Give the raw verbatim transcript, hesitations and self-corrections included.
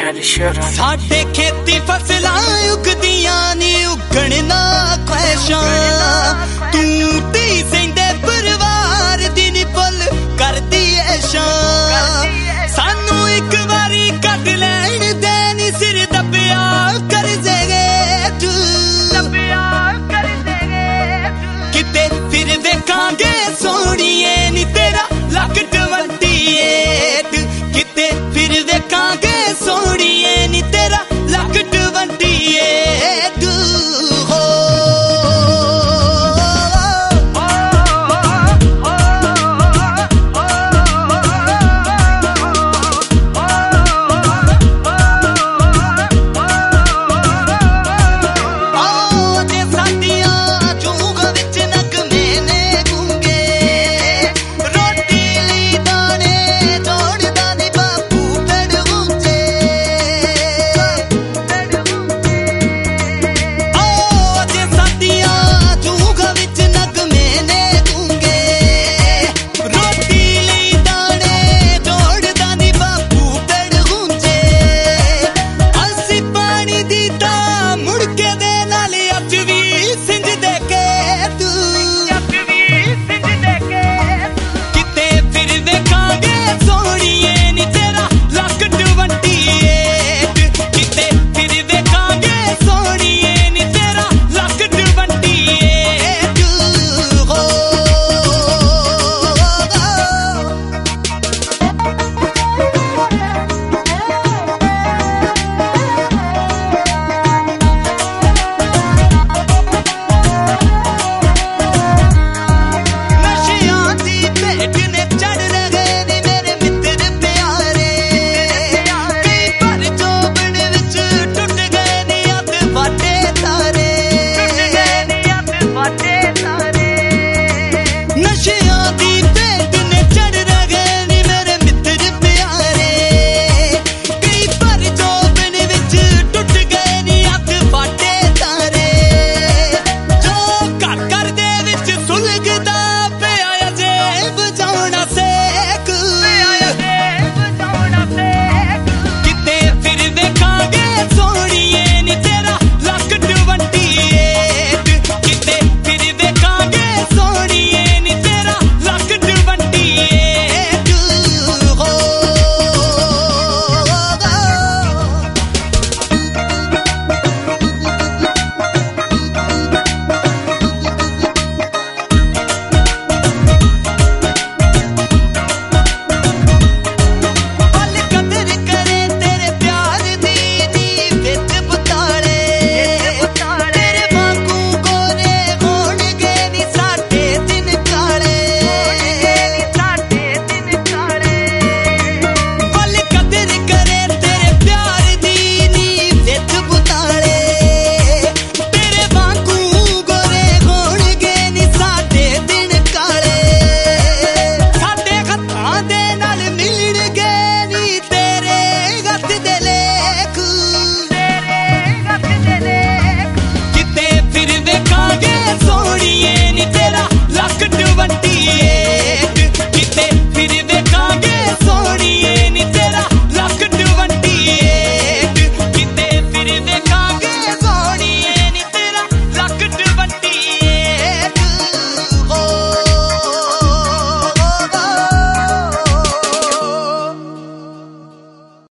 साडे खेती फसलां उगदियां नी उगण ना ख्वाहिशां तू धी सेंदे परिवार दी नी पुल करदी ऐशां सानू एक वारी कट लैण दे नी सिर दबिया कर देगे तू दबिया कर देगे किते फिर वेखांगे सोहणीए नी तेरा लक टवंटी एट किते फिर वेखांगे सोहणीए नी तेरा लक टवंटी एट हो नशियां दी